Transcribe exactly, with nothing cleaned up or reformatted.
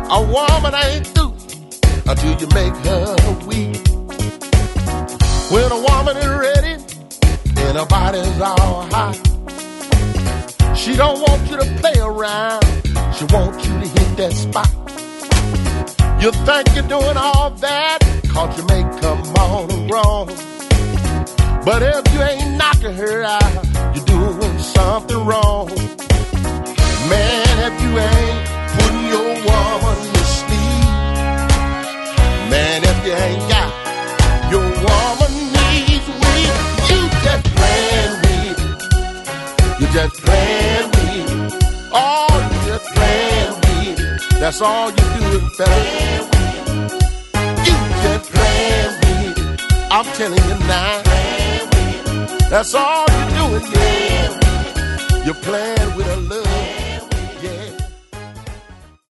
A woman ain't through until you make her weak. When a woman is ready and her body's all hot, she don't want you to play around. She wants you to hit that spot. You think you're doing all that, cause you may come on wrong. But if you ain't knocking her out, you're doing something wrong. Man, if you ain't putting your woman to sleep, man, if you ain't got your woman needs weak, you just playing with it. You just playing with it. Oh, you just playing with it. That's all you do, fella. You just playing with it. I'm telling you now. That's all you're doing, yeah. You're playing with